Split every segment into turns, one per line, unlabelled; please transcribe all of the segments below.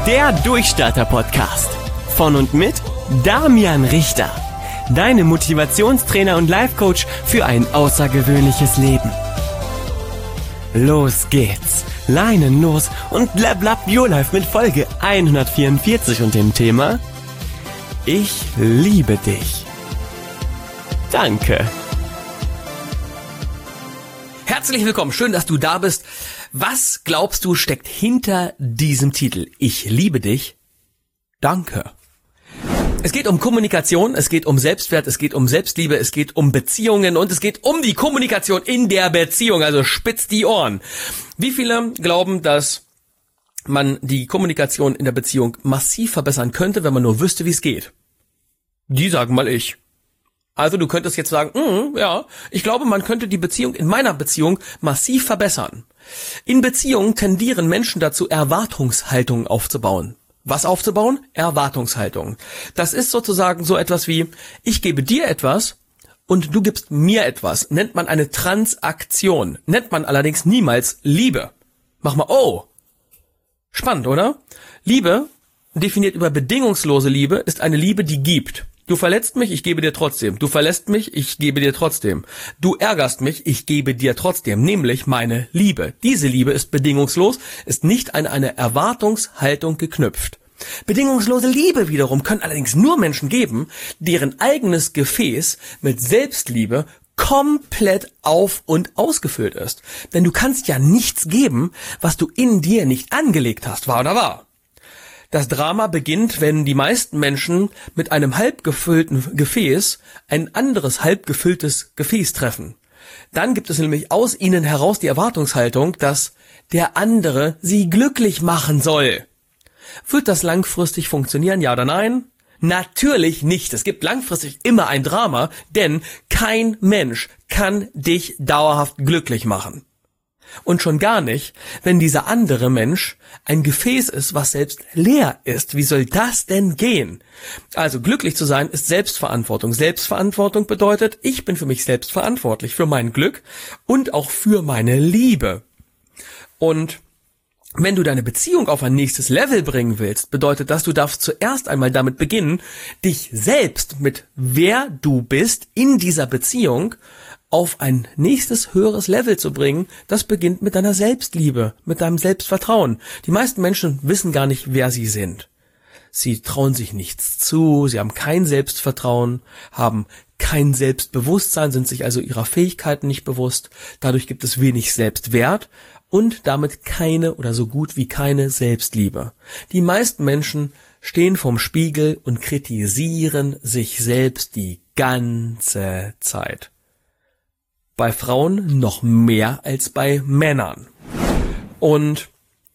Der Durchstarter-Podcast. Von und mit Damian Richter. Deine Motivationstrainer und Life-Coach für ein außergewöhnliches Leben. Los geht's. Leinen los und level up your life mit Folge 144 und dem Thema Ich liebe dich. Danke.
Herzlich willkommen, schön, dass du da bist. Was glaubst du steckt hinter diesem Titel? Ich liebe dich. Danke. Es geht um Kommunikation, es geht um Selbstwert, es geht um Selbstliebe, es geht um Beziehungen und es geht um die Kommunikation in der Beziehung, also spitz die Ohren. Wie viele glauben, dass man die Kommunikation in der Beziehung massiv verbessern könnte, wenn man nur wüsste, wie es geht? Die sagen mal ich. Also du könntest jetzt sagen, ja, ich glaube, man könnte die Beziehung in meiner Beziehung massiv verbessern. In Beziehungen tendieren Menschen dazu, Erwartungshaltungen aufzubauen. Was aufzubauen? Erwartungshaltungen. Das ist sozusagen so etwas wie, ich gebe dir etwas und du gibst mir etwas. Nennt man eine Transaktion. Nennt man allerdings niemals Liebe. Mach mal, oh. Spannend, oder? Liebe, definiert über bedingungslose Liebe, ist eine Liebe, die gibt. Du verletzt mich, ich gebe dir trotzdem. Du verlässt mich, ich gebe dir trotzdem. Du ärgerst mich, ich gebe dir trotzdem, nämlich meine Liebe. Diese Liebe ist bedingungslos, ist nicht an eine Erwartungshaltung geknüpft. Bedingungslose Liebe wiederum können allerdings nur Menschen geben, deren eigenes Gefäß mit Selbstliebe komplett auf- und ausgefüllt ist. Denn du kannst ja nichts geben, was du in dir nicht angelegt hast, wahr oder wahr? Das Drama beginnt, wenn die meisten Menschen mit einem halbgefüllten Gefäß ein anderes halbgefülltes Gefäß treffen. Dann gibt es nämlich aus ihnen heraus die Erwartungshaltung, dass der andere sie glücklich machen soll. Wird das langfristig funktionieren, ja oder nein? Natürlich nicht. Es gibt langfristig immer ein Drama, denn kein Mensch kann dich dauerhaft glücklich machen. Und schon gar nicht, wenn dieser andere Mensch ein Gefäß ist, was selbst leer ist. Wie soll das denn gehen? Also glücklich zu sein ist Selbstverantwortung. Selbstverantwortung bedeutet, ich bin für mich selbst verantwortlich, für mein Glück und auch für meine Liebe. Und wenn du deine Beziehung auf ein nächstes Level bringen willst, bedeutet das, du darfst zuerst einmal damit beginnen, dich selbst mit wer du bist in dieser Beziehung auf ein nächstes höheres Level zu bringen. Das beginnt mit deiner Selbstliebe, mit deinem Selbstvertrauen. Die meisten Menschen wissen gar nicht, wer sie sind. Sie trauen sich nichts zu, sie haben kein Selbstvertrauen, haben kein Selbstbewusstsein, sind sich also ihrer Fähigkeiten nicht bewusst. Dadurch gibt es wenig Selbstwert und damit keine oder so gut wie keine Selbstliebe. Die meisten Menschen stehen vorm Spiegel und kritisieren sich selbst die ganze Zeit. Bei Frauen noch mehr als bei Männern. Und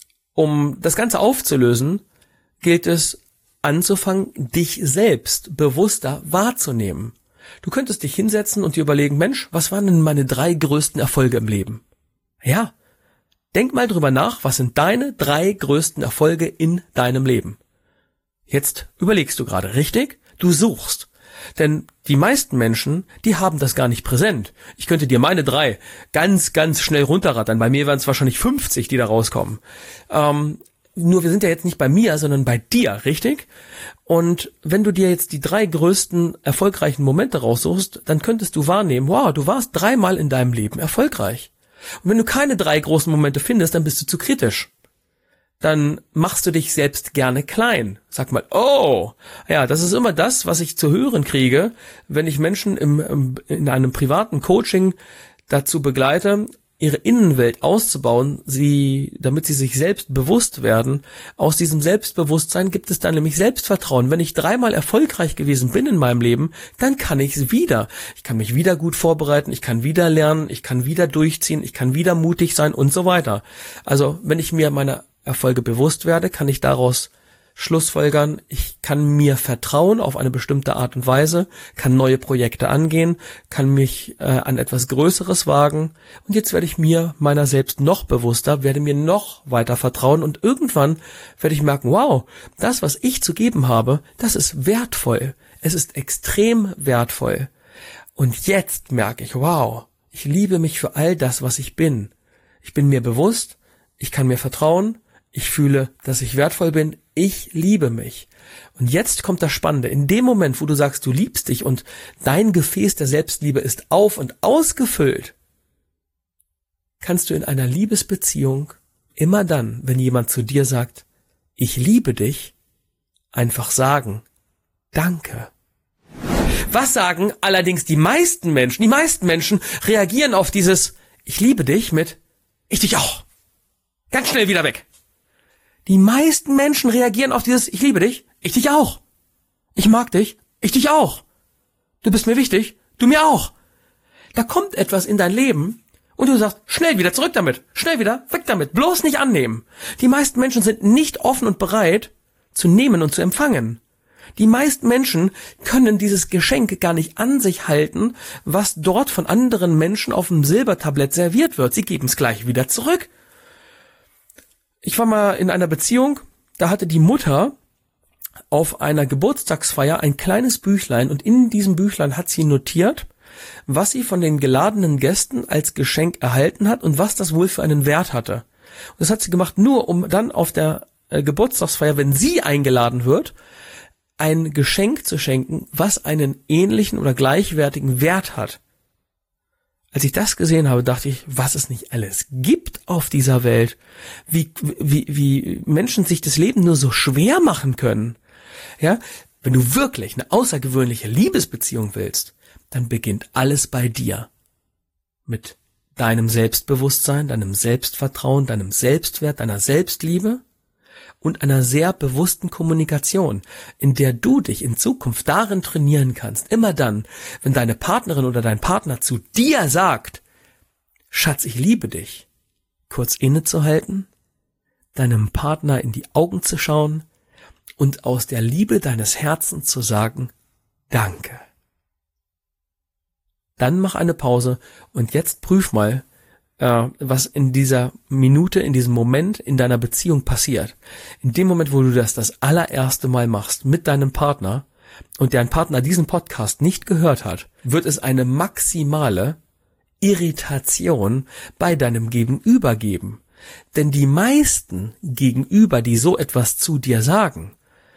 um das Ganze aufzulösen, gilt es anzufangen, dich selbst bewusster wahrzunehmen. Du könntest dich hinsetzen und dir überlegen, Mensch, was waren denn meine 3 größten Erfolge im Leben? Ja, denk mal drüber nach, was sind deine 3 größten Erfolge in deinem Leben? Jetzt überlegst du gerade, richtig? Du suchst. Denn die meisten Menschen, die haben das gar nicht präsent. Ich könnte dir meine 3 ganz, ganz schnell runterrattern. Bei mir wären es wahrscheinlich 50, die da rauskommen. Nur wir sind ja jetzt nicht bei mir, sondern bei dir, richtig? Und wenn du dir jetzt die 3 größten erfolgreichen Momente raussuchst, dann könntest du wahrnehmen, wow, du warst 3-mal in deinem Leben erfolgreich. Und wenn du keine 3 großen Momente findest, dann bist du zu kritisch. Dann machst du dich selbst gerne klein. Sag mal, oh, ja, das ist immer das, was ich zu hören kriege, wenn ich Menschen in einem privaten Coaching dazu begleite, ihre Innenwelt auszubauen, damit sie sich selbst bewusst werden. Aus diesem Selbstbewusstsein gibt es dann nämlich Selbstvertrauen. Wenn ich 3-mal erfolgreich gewesen bin in meinem Leben, dann kann ich es wieder. Ich kann mich wieder gut vorbereiten, ich kann wieder lernen, ich kann wieder durchziehen, ich kann wieder mutig sein und so weiter. Also, wenn ich mir meiner Erfolge bewusst werde, kann ich daraus schlussfolgern, ich kann mir vertrauen auf eine bestimmte Art und Weise, kann neue Projekte angehen, kann mich an etwas Größeres wagen und jetzt werde ich mir meiner selbst noch bewusster, werde mir noch weiter vertrauen und irgendwann werde ich merken, wow, das, was ich zu geben habe, das ist wertvoll, es ist extrem wertvoll und jetzt merke ich, wow, ich liebe mich für all das, was ich bin. Ich bin mir bewusst, ich kann mir vertrauen, Ich fühle, dass ich wertvoll bin. Ich liebe mich. Und jetzt kommt das Spannende. In dem Moment, wo du sagst, du liebst dich und dein Gefäß der Selbstliebe ist auf- und ausgefüllt, kannst du in einer Liebesbeziehung immer dann, wenn jemand zu dir sagt, ich liebe dich, einfach sagen, danke. Was sagen allerdings die meisten Menschen? Die meisten Menschen reagieren auf dieses ich liebe dich mit ich dich auch. Ganz schnell wieder weg. Die meisten Menschen reagieren auf dieses ich liebe dich, ich dich auch. Ich mag dich, ich dich auch. Du bist mir wichtig, du mir auch. Da kommt etwas in dein Leben und du sagst, schnell wieder zurück damit, schnell wieder weg damit, bloß nicht annehmen. Die meisten Menschen sind nicht offen und bereit zu nehmen und zu empfangen. Die meisten Menschen können dieses Geschenk gar nicht an sich halten, was dort von anderen Menschen auf dem Silbertablett serviert wird. Sie geben es gleich wieder zurück. Ich war mal in einer Beziehung, da hatte die Mutter auf einer Geburtstagsfeier ein kleines Büchlein und in diesem Büchlein hat sie notiert, was sie von den geladenen Gästen als Geschenk erhalten hat und was das wohl für einen Wert hatte. Und das hat sie gemacht, nur um dann auf der Geburtstagsfeier, wenn sie eingeladen wird, ein Geschenk zu schenken, was einen ähnlichen oder gleichwertigen Wert hat. Als ich das gesehen habe, dachte ich, was es nicht alles gibt auf dieser Welt, wie Menschen sich das Leben nur so schwer machen können. Ja, wenn du wirklich eine außergewöhnliche Liebesbeziehung willst, dann beginnt alles bei dir. Mit deinem Selbstbewusstsein, deinem Selbstvertrauen, deinem Selbstwert, deiner Selbstliebe und einer sehr bewussten Kommunikation, in der du dich in Zukunft darin trainieren kannst, immer dann, wenn deine Partnerin oder dein Partner zu dir sagt, Schatz, ich liebe dich, kurz innezuhalten, deinem Partner in die Augen zu schauen und aus der Liebe deines Herzens zu sagen, danke. Dann mach eine Pause und jetzt prüf mal, was in dieser Minute, in diesem Moment in deiner Beziehung passiert. In dem Moment, wo du das allererste Mal machst mit deinem Partner und dein Partner diesen Podcast nicht gehört hat, wird es eine maximale Irritation bei deinem Gegenüber geben. Denn die meisten Gegenüber, die so etwas zu dir sagen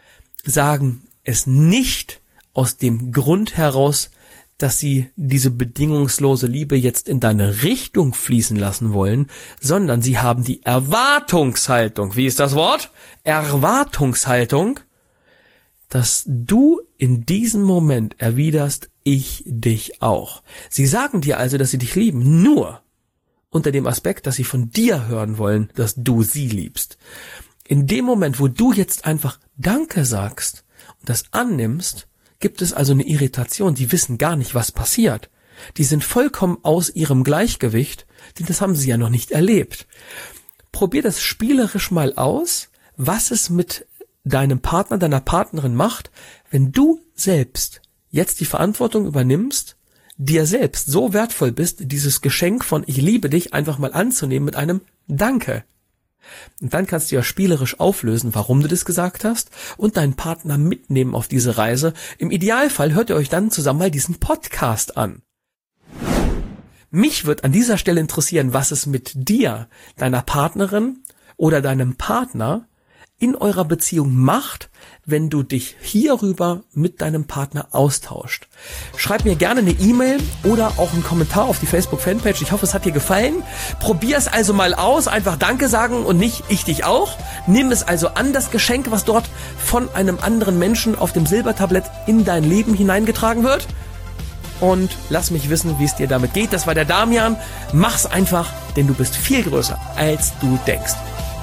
es nicht aus dem Grund heraus, dass sie diese bedingungslose Liebe jetzt in deine Richtung fließen lassen wollen, sondern sie haben die Erwartungshaltung. Wie ist das Wort? Erwartungshaltung, dass du in diesem Moment erwiderst, ich dich auch. Sie sagen dir also, dass sie dich lieben, nur unter dem Aspekt, dass sie von dir hören wollen, dass du sie liebst. In dem Moment, wo du jetzt einfach Danke sagst und das annimmst, gibt es also eine Irritation, die wissen gar nicht, was passiert. Die sind vollkommen aus ihrem Gleichgewicht, denn das haben sie ja noch nicht erlebt. Probier das spielerisch mal aus, was es mit deinem Partner, deiner Partnerin macht, wenn du selbst jetzt die Verantwortung übernimmst, dir selbst so wertvoll bist, dieses Geschenk von ich liebe dich einfach mal anzunehmen mit einem Danke. Und dann kannst du ja spielerisch auflösen, warum du das gesagt hast und deinen Partner mitnehmen auf diese Reise. Im Idealfall hört ihr euch dann zusammen mal diesen Podcast an. Mich wird an dieser Stelle interessieren, was es mit dir, deiner Partnerin oder deinem Partner in eurer Beziehung macht, wenn du dich hierüber mit deinem Partner austauscht. Schreib mir gerne eine E-Mail oder auch einen Kommentar auf die Facebook-Fanpage. Ich hoffe, es hat dir gefallen. Probier es also mal aus. Einfach Danke sagen und nicht ich dich auch. Nimm es also an, das Geschenk, was dort von einem anderen Menschen auf dem Silbertablett in dein Leben hineingetragen wird. Und lass mich wissen, wie es dir damit geht. Das war der Damian. Mach's einfach, denn du bist viel größer, als du denkst.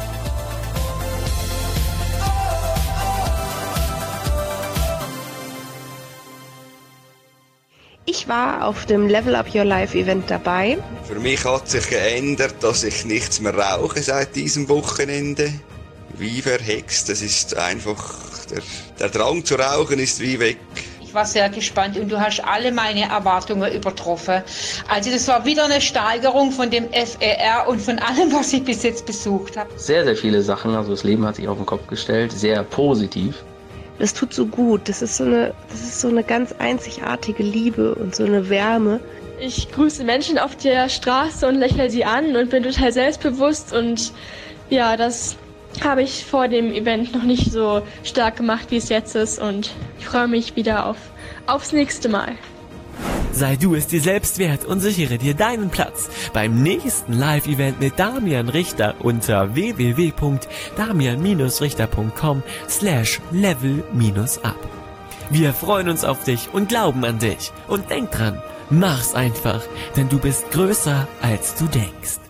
Ich war auf dem Level Up Your Life Event dabei.
Für mich hat sich geändert, dass ich nichts mehr rauche seit diesem Wochenende. Wie verhext, das ist einfach, der Drang zu rauchen ist wie weg.
Ich war sehr gespannt und du hast alle meine Erwartungen übertroffen. Also das war wieder eine Steigerung von dem FER und von allem, was ich bis jetzt besucht habe.
Sehr, sehr viele Sachen, also das Leben hat sich auf den Kopf gestellt, sehr positiv.
Das tut so gut, das ist so eine ganz einzigartige Liebe und so eine Wärme.
Ich grüße Menschen auf der Straße und lächle sie an und bin total selbstbewusst und ja, das habe ich vor dem Event noch nicht so stark gemacht, wie es jetzt ist, und ich freue mich wieder aufs nächste Mal.
Sei du es dir selbst wert und sichere dir deinen Platz beim nächsten Live-Event mit Damian Richter unter www.damian-richter.com/level-up. Wir freuen uns auf dich und glauben an dich. Und denk dran, mach's einfach, denn du bist größer, als du denkst.